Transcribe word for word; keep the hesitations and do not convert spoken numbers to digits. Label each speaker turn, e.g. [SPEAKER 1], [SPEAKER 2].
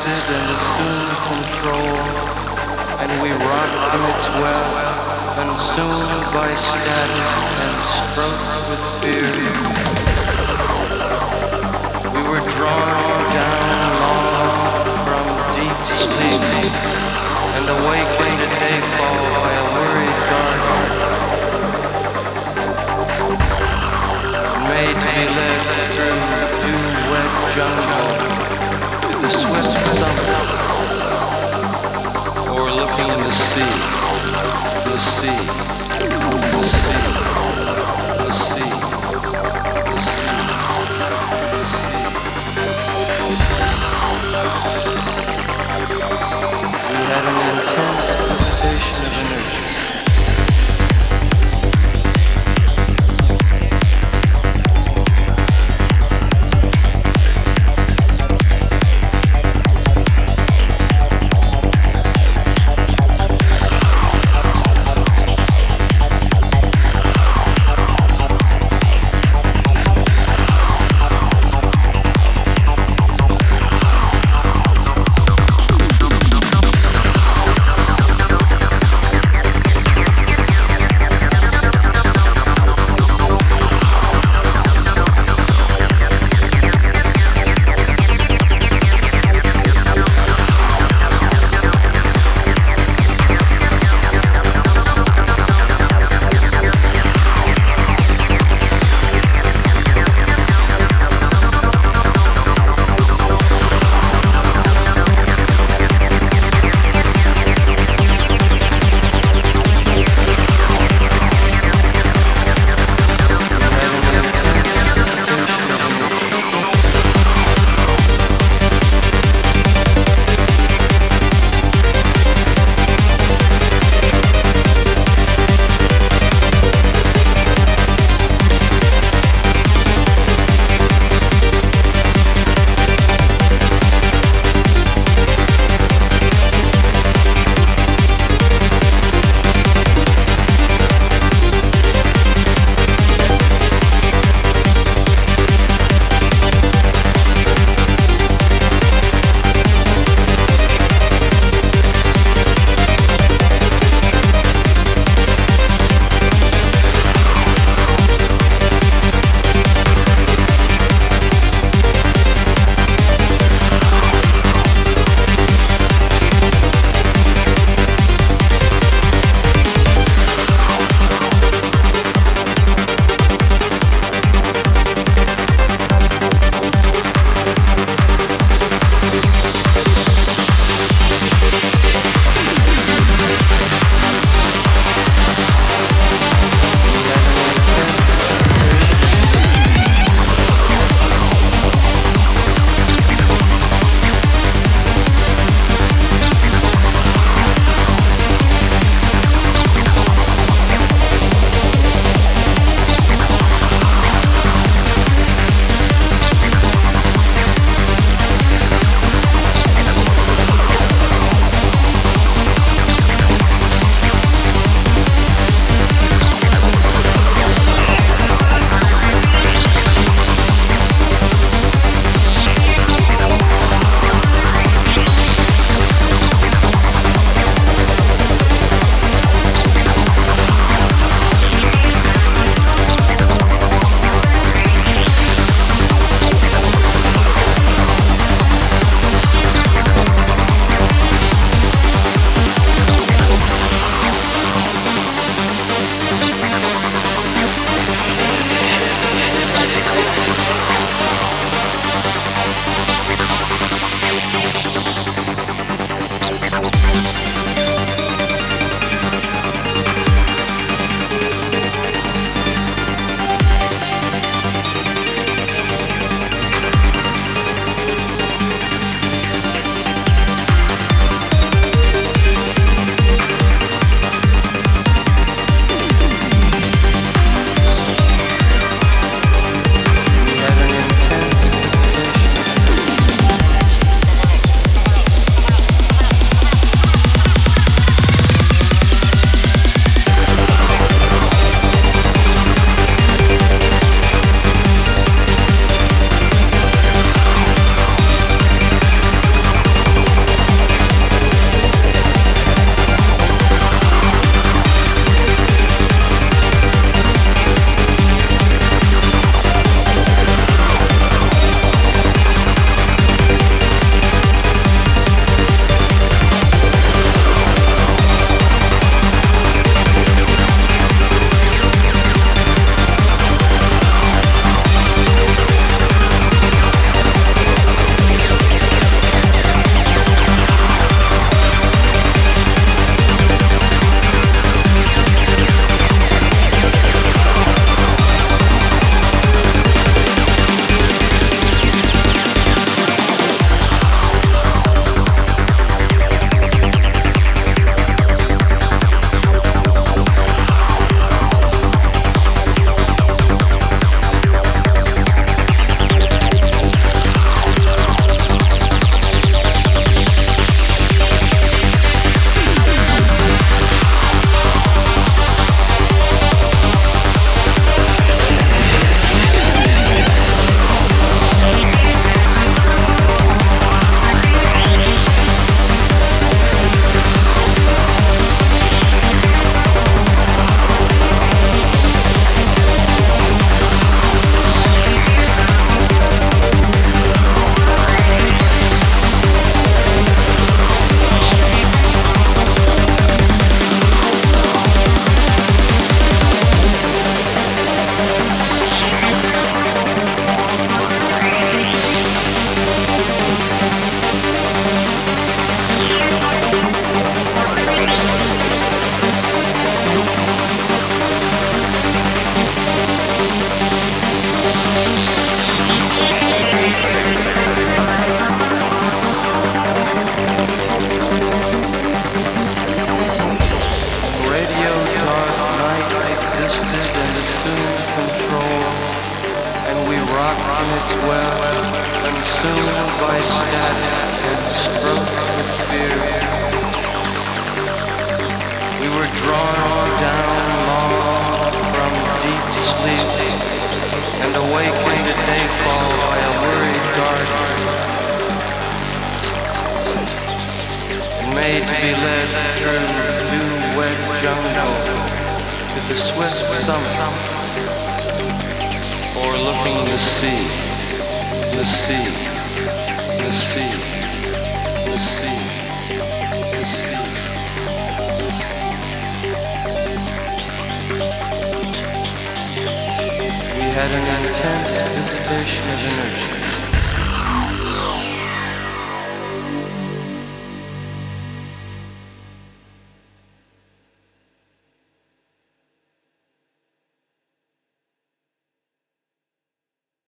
[SPEAKER 1] rested and assumed control, and we rocked in its web, consumed by static and stroked with fear. We were drawn down long from deep sleep, and awakened at dayfall by a worried garden, made to be led through dew-wet jungle to the swift summit, or looking in the sea, the sea, the sea, the sea, the sea, the sea. awakened at dayfall by a worried garden, and made to be led through new wet jungle to the swift summit, overlooking the sea, the sea, the sea, the sea, the sea. We had an intense visitation of energy.